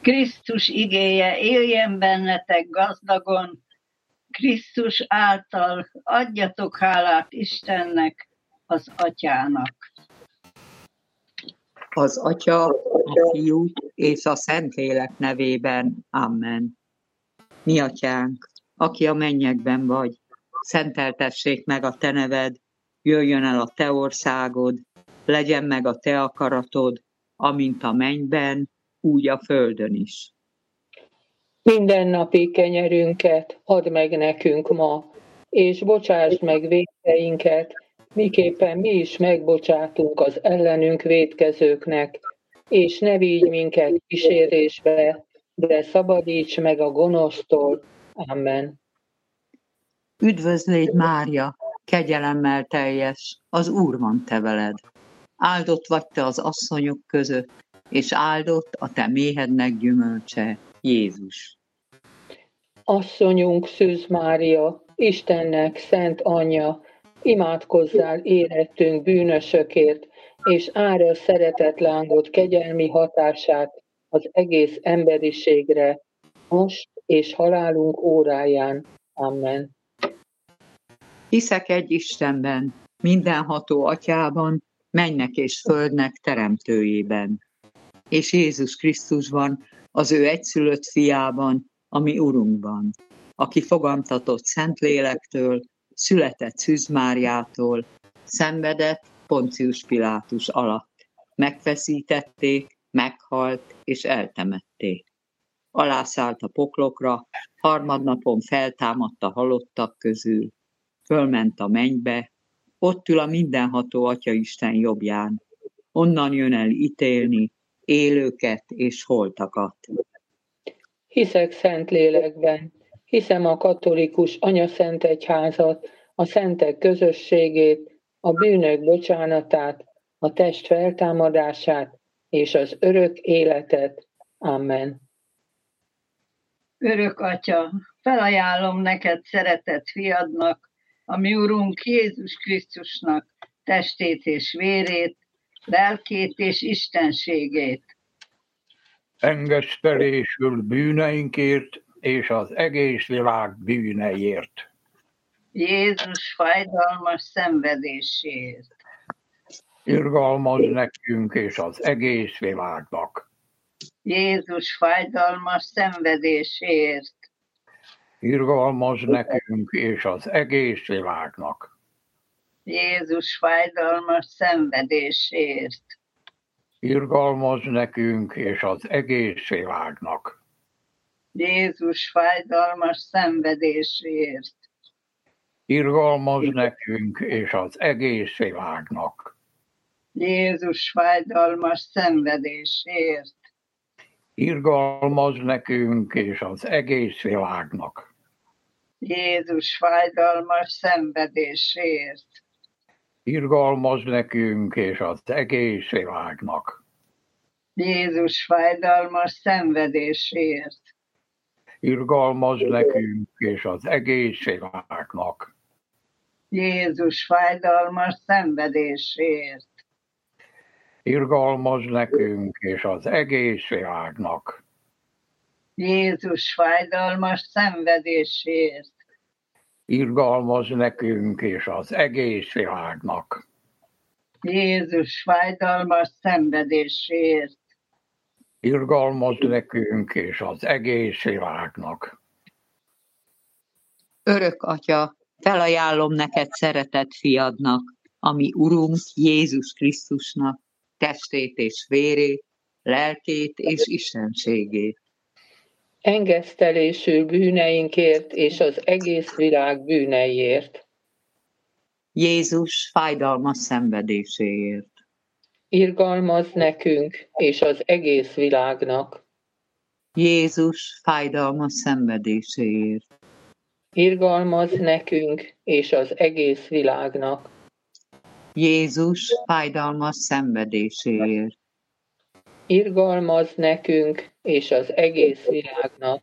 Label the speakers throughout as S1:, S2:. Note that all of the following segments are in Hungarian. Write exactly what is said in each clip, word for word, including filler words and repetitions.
S1: Krisztus igéje éljen bennetek gazdagon, Krisztus által adjatok hálát Istennek, az Atyának.
S2: Az Atya, a Fiú és a Szentlélek nevében. Amen. Mi Atyánk, aki a mennyekben vagy, szenteltessék meg a te neved, jöjjön el a te országod, legyen meg a te akaratod, amint a mennyben, úgy a földön is.
S3: Mindennapi kenyerünket add meg nekünk ma, és bocsásd meg vétkeinket, miképpen mi is megbocsátunk az ellenünk vétkezőknek, és ne vigy minket kísérésbe, de szabadíts meg a gonosztól. Amen.
S2: Üdvözlégy Mária, kegyelemmel teljes, az Úr van te veled. Áldott vagy te az asszonyok között, és áldott a te méhednek gyümölcse, Jézus.
S3: Asszonyunk Szűz Mária, Istennek szent anyja, imádkozzál érettünk bűnösökért, és árja szeretetlángot kegyelmi hatását az egész emberiségre, most és halálunk óráján. Amen.
S2: Hiszek egy Istenben, mindenható Atyában, mennek és földnek teremtőjében, és Jézus Krisztusban, az ő egyszülött fiában, a mi Urunkban, aki fogantatott Szentlélektől, született Szűz Máriától, szenvedett Poncius Pilátus alatt, megfeszítették, meghalt és eltemették. Alászállt a poklokra, harmadnapon feltámadt a halottak közül, fölment a mennybe, ott ül a mindenható Atyaisten jobbján, onnan jön el ítélni élőket és holtakat.
S3: Hiszek Szentlélekben, hiszem a katolikus anyaszentegyházat, a szentek közösségét, a bűnök bocsánatát, a test feltámadását és az örök életet. Amen.
S1: Örök Atya, felajánlom neked szeretett fiadnak, a mi Urunk Jézus Krisztusnak testét és vérét, lelkét és istenségét.
S4: Engesztelésül bűneinkért és az egész világ bűneiért.
S1: Jézus fájdalmas szenvedéséért.
S4: Irgalmazz nekünk és az egész világnak.
S1: Jézus fájdalmas szenvedéséért.
S4: Irgalmazz nekünk és az egész világnak.
S1: Jézus fájdalmas szenvedéséért.
S4: Irgalmazz nekünk és az egész világnak.
S1: Jézus fájdalmas szenvedéséért.
S4: Irgalmazz nekünk és az egész világnak.
S1: Jézus fájdalmas szenvedéséért.
S4: Irgalmazz nekünk és az egész világnak.
S1: Jézus fájdalmas szenvedéséért.
S4: Irgalmazz nekünk és az egész világnak.
S1: Jézus fájdalmas szenvedéséért.
S4: Irgalmazz nekünk és az egész világnak.
S1: Jézus fájdalmas szenvedéséért.
S4: Irgalmazz nekünk és az egész világnak.
S1: Jézus fájdalmas szenvedéséért.
S4: Irgalmazz nekünk és az egész világnak.
S1: Jézus fájdalmas szenvedéséért.
S4: Irgalmazz nekünk és az egész világnak.
S2: Örök Atya, felajánlom neked szeretett fiadnak, a mi Urunk Jézus Krisztusnak, testét és vérét, lelkét és istenségét.
S3: Engesztelésül bűneinkért és az egész világ bűneiért.
S2: Jézus fájdalmas szenvedéséért.
S3: Irgalmazz nekünk és az egész világnak.
S2: Jézus fájdalmas szenvedéséért.
S3: Irgalmazz nekünk és az egész világnak.
S2: Jézus fájdalmas szenvedéséért.
S3: Irgalmazz nekünk és az egész világnak.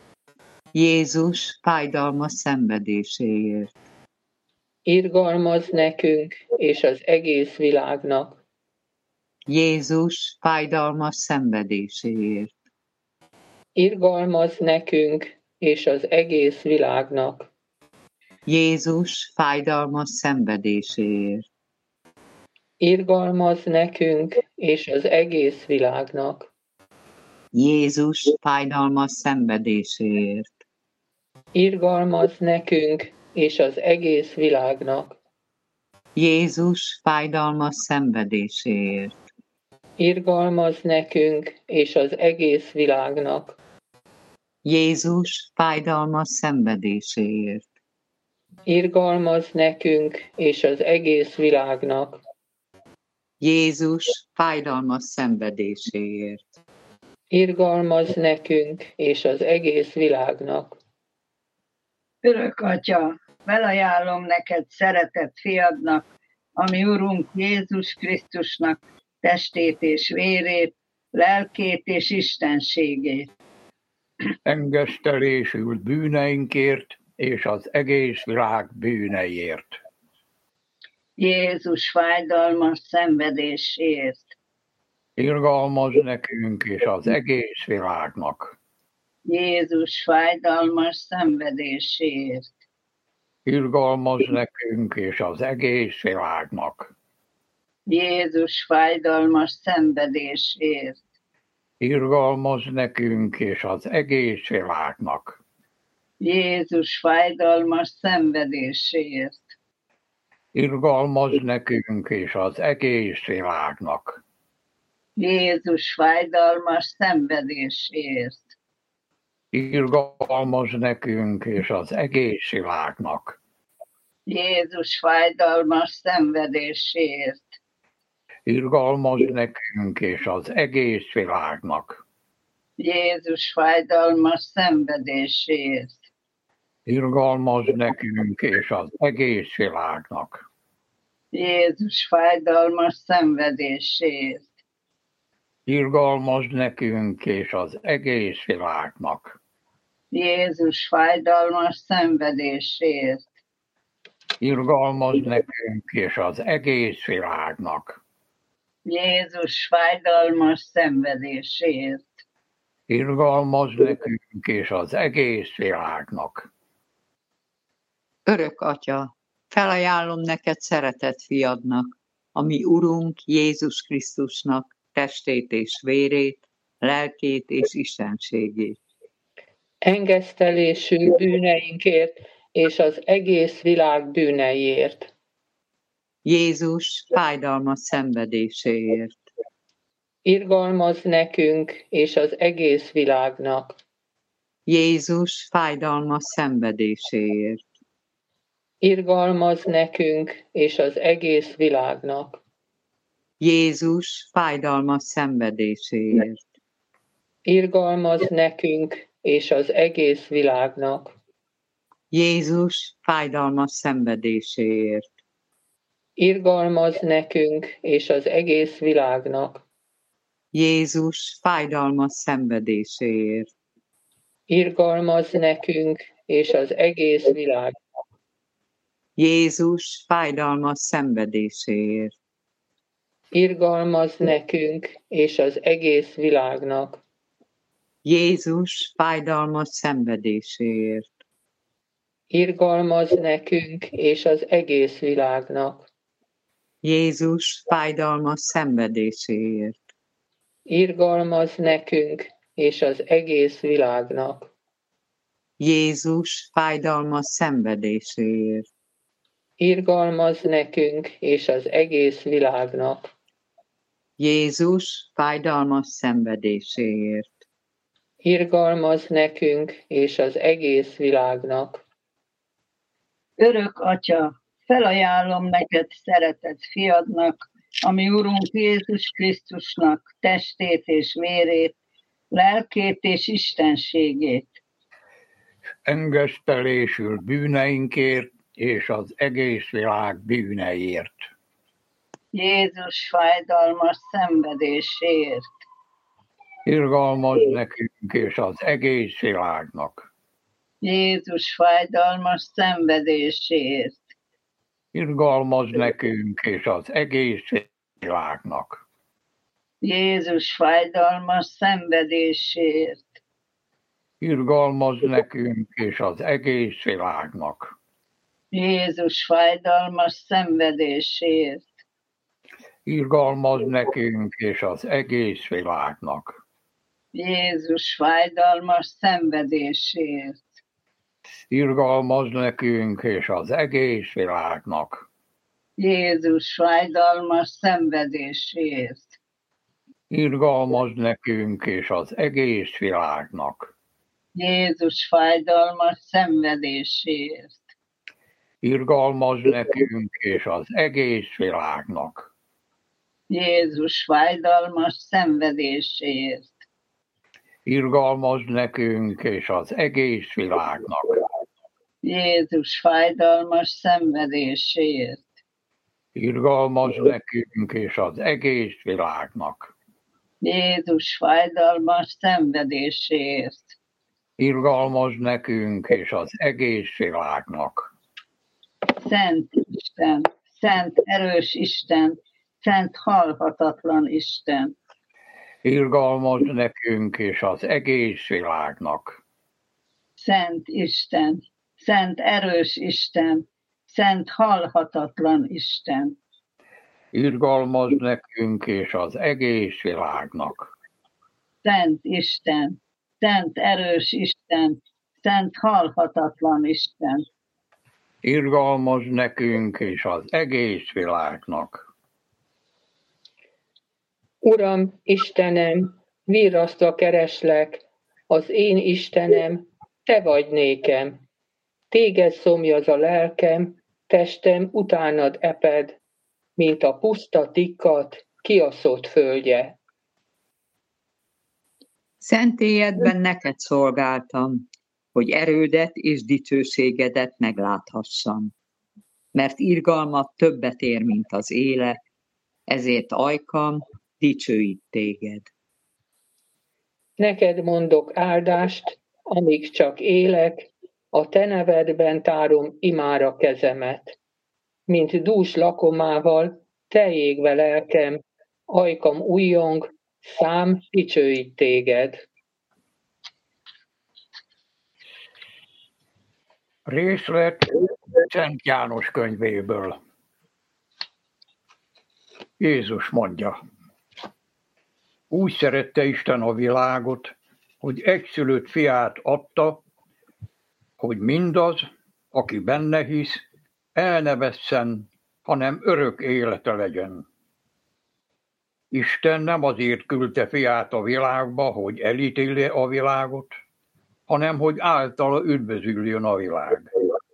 S2: Jézus fájdalmas szenvedéséért.
S3: Irgalmazz nekünk és az egész világnak.
S2: Jézus fájdalmas szenvedéséért.
S3: irgalmaz nekünk és az egész világnak.
S2: Jézus fájdalmas szenvedéséért.
S3: Irgalmaz nekünk és az egész világnak.
S2: Jézus fájdalmas szenvedéséért.
S3: Irgalmaz nekünk és az egész világnak.
S2: Jézus fájdalmas szenvedéséért.
S3: Irgalmaz nekünk és az egész világnak.
S2: Jézus fájdalmas szenvedéséért.
S3: Irgalmaz nekünk és az egész világnak.
S2: Jézus fájdalmas szenvedéséért.
S3: Irgalmaz nekünk és az egész világnak.
S1: Örök Atya, felajánlom neked szeretett fiadnak, ami Urunk Jézus Krisztusnak testét és vérét, lelkét és istenségét.
S4: Engesztelésült bűneinkért és az egész világ bűneiért.
S1: Jézus fájdalmas szenvedésért.
S4: Irgalmaz nekünk és az egész világnak.
S1: Jézus fájdalmas szenvedésért.
S4: Irgalmaz nekünk és az egész világnak.
S1: Jézus fájdalmas szenvedésért.
S4: Irgalmaz nekünk és az egész világnak.
S1: Jézus fájdalmas szenvedésért.
S4: Irgalmaz nekünk és az egész világnak.
S1: Jézus fájdalmas szenvedésért.
S4: Irgalmaz nekünk és az egész világnak.
S1: Jézus fájdalmas szenvedésért.
S4: Irgalmaz nekünk és az egész világnak.
S1: Jézus fájdalmas szenvedésért.
S4: Irgalmaz nekünk és az egész világnak.
S1: Jézus fájdalmas szenvedésért.
S4: Irgalmaz nekünk és az egész világnak.
S1: Jézus fájdalmas szenvedésért.
S4: Irgalmaz nekünk és az egész világnak.
S1: Jézus fájdalmas szenvedésért.
S4: Irgalmaz nekünk és az egész világnak.
S2: Örök Atya, felajánlom neked szeretett fiadnak, ami Urunk Jézus Krisztusnak testét és vérét, lelkét és istenségét.
S3: Engesztelésű bűneinkért és az egész világ bűneiért.
S2: Jézus fájdalmas szenvedéséért.
S3: Irgalmaz nekünk és az egész világnak.
S2: Jézus fájdalmas szenvedéséért.
S3: Irgalmaz nekünk és az egész világnak.
S2: Jézus fájdalmas szenvedéséért.
S3: Irgalmaz nekünk és az egész világnak.
S2: Jézus fájdalmas szenvedéséért.
S3: Irgalmaz nekünk és az egész világnak.
S2: Jézus fájdalmas szenvedéséért.
S3: Irgalmaz nekünk és az egész világnak.
S2: Jézus fájdalmas szenvedéséért.
S3: Irgalmaz nekünk és az egész világnak.
S2: Jézus fájdalmas szenvedéséért.
S3: Irgalmaz nekünk és az egész világnak.
S2: Jézus fájdalmas szenvedéséért.
S3: Irgalmaz nekünk és az egész világnak.
S2: Jézus fájdalmas szenvedéséért.
S3: Irgalmaz nekünk és az egész világnak.
S2: Jézus fájdalmas szenvedéséért.
S3: Irgalmaz nekünk és az egész világnak.
S1: Örök Atya, felajánlom neked szeretett fiadnak, ami Urunk Jézus Krisztusnak testét és vérét, lelkét és istenségét.
S4: Engesztelésül bűneinkért és az egész világ bűneiért.
S1: Jézus fájdalmas szenvedésért.
S4: Irgalmaz nekünk és az egész világnak.
S1: Jézus fájdalmas szenvedésért.
S4: Irgalmaz nekünk és az egész világnak.
S1: Jézus fájdalmas szenvedésért.
S4: Irgalmazz nekünk és az egész világnak.
S1: Jézus fájdalmas szenvedésért.
S4: Irgalmazz nekünk és az egész világnak.
S1: Jézus fájdalmas szenvedésért.
S4: Irgalmazz nekünk és az egész világnak.
S1: Jézus fájdalmas szenvedésért.
S4: Irgalmazz nekünk és az egész világnak.
S1: Jézus fájdalmas szenvedésért.
S4: Irgalmazz nekünk és az egész világnak.
S1: Jézus fájdalmas szenvedésért.
S4: Irgalmazz nekünk és az egész világnak.
S1: Jézus fájdalmas szenvedésért.
S4: Irgalmazz nekünk és az egész világnak.
S1: Jézus fájdalmas szenvedésért.
S4: Irgalmazz nekünk és az egész világnak.
S1: Szent Isten, szent erős Isten, szent halhatatlan Isten.
S4: Irgalmazz nekünk és az egész világnak.
S1: Szent Isten, szent erős Isten, szent halhatatlan Isten.
S4: Irgalmazz nekünk és az egész világnak.
S1: Szent Isten, szent erős Isten, szent halhatatlan Isten.
S4: Irgalmazz nekünk és az egész világnak.
S3: Uram, Istenem, virrasztva kereslek, az én Istenem, te vagy nékem. Téged szomjaz a lelkem, testem utánad eped, mint a puszta tikkat kiaszott földje.
S2: Szentélyedben neked szolgáltam, hogy erődet és dicsőségedet megláthassam. Mert irgalmat többet ér, mint az élet, ezért ajkam dicsőít téged.
S3: Neked mondok áldást, amíg csak élek, a te nevedben tárom imára kezemet. Mint dús lakomával, te égve lelkem, ajkam újjong, szám dicsőít téged.
S4: Részlet Szent János könyvéből. Jézus mondja: úgy szerette Isten a világot, hogy egyszülött fiát adta, hogy mindaz, aki benne hisz, el ne vesszen, hanem örök élete legyen. Isten nem azért küldte fiát a világba, hogy elítélje a világot, hanem hogy általa üdvözüljön a világ.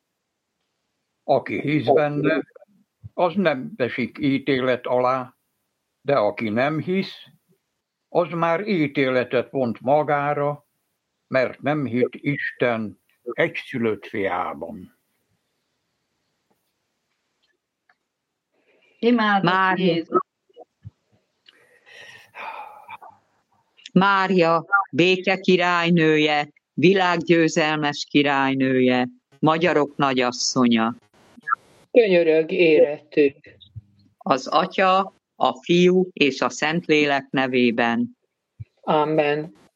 S4: Aki hisz benne, az nem esik ítélet alá, de aki nem hisz, az már ítéletet vont magára, mert nem hitt Isten egyszülött fiában.
S1: Imádott Jézus.
S2: Mária, béke királynője, világgyőzelmes királynője, magyarok nagyasszonya.
S3: Könyörög érettük.
S2: Az Atya, a Fiú és a Szentlélek nevében.
S3: Amen.